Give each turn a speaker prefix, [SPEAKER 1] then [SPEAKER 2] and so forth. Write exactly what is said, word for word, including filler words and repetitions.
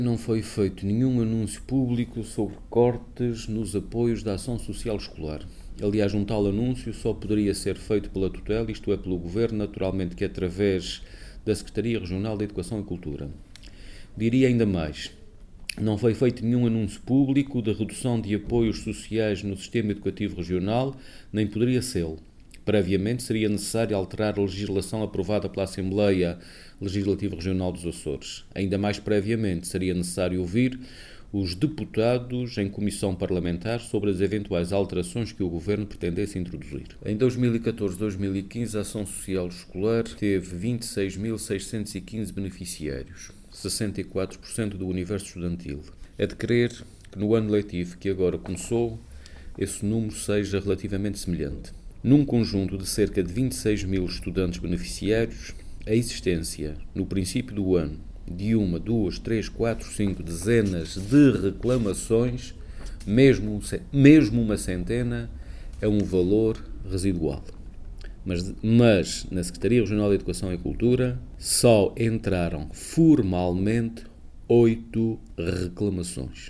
[SPEAKER 1] Não foi feito nenhum anúncio público sobre cortes nos apoios da ação social escolar. Aliás, um tal anúncio só poderia ser feito pela tutela, isto é, pelo Governo, naturalmente que através da Secretaria Regional da Educação e Cultura. Diria ainda mais, não foi feito nenhum anúncio público de redução de apoios sociais no sistema educativo regional, nem poderia ser. Previamente, seria necessário alterar a legislação aprovada pela Assembleia Legislativa Regional dos Açores. Ainda mais previamente, seria necessário ouvir os deputados em comissão parlamentar sobre as eventuais alterações que o Governo pretendesse introduzir. Em dois mil e catorze a dois mil e quinze, a Ação Social Escolar teve vinte e seis mil seiscentos e quinze beneficiários, sessenta e quatro por cento do universo estudantil. É de crer que no ano letivo que agora começou, esse número seja relativamente semelhante. Num conjunto de cerca de vinte e seis mil estudantes beneficiários, a existência, no princípio do ano, de uma, duas, três, quatro, cinco dezenas de reclamações, mesmo, mesmo uma centena, é um valor residual. Mas, mas na Secretaria Regional da Educação e Cultura só entraram formalmente oito reclamações.